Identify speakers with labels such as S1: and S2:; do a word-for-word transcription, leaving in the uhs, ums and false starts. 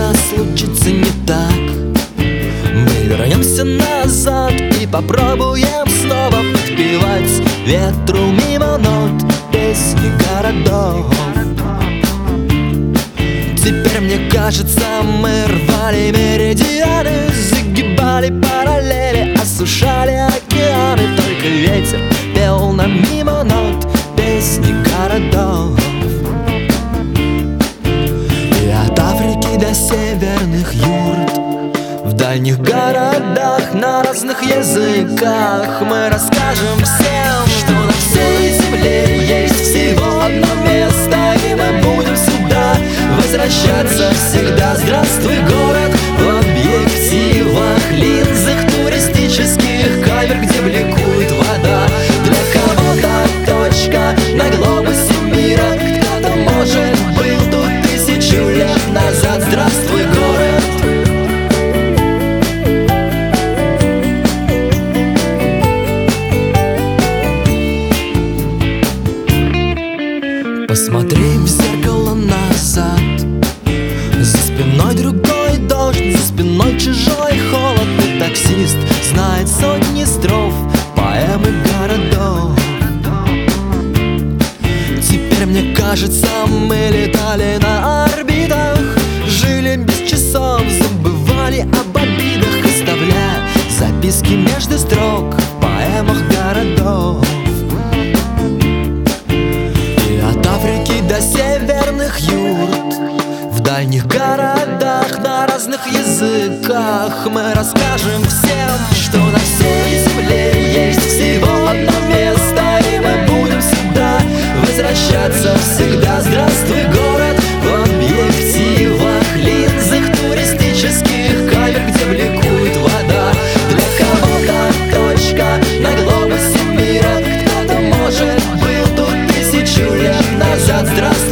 S1: когда случится не так, мы вернемся назад и попробуем снова подпевать ветру мимо нот песни городов. Теперь мне кажется, мы рвали меридианы, загибали параллели, осушали океаны. Только ветер пел нам мимо нот песни городов. И от Африки до северных юрт, в дальних городах на разных языках мы расскажем всем, что на всей земле есть всего одно место, и мы будем сюда возвращаться всегда. Здравствуй, город, в объективах, линзах туристических камер, где бликует вода. Для кого-то точка на глобусе мира, кто-то, может, был тут тысячу лет назад. Здравствуй, город. Посмотри в зеркало назад, за спиной другой дождь, за спиной чужой холод. И таксист знает сотни строф поэмы городов. Теперь мне кажется, мы летали на орбитах, жили без часов, забывали об обидах, оставляя записки между строк в поэмах городов. От Африки до северных юрт, в дальних городах на разных языках мы расскажем всем, что на всей земле есть всего одно место, и мы будем сюда возвращаться всегда. Здравствуй, город, в объективах, линзах туристических камер, где бликует вода. Для кого-то точка на глобусе мира, кто-то, может, был тут тысячу лет назад. Здравствуй.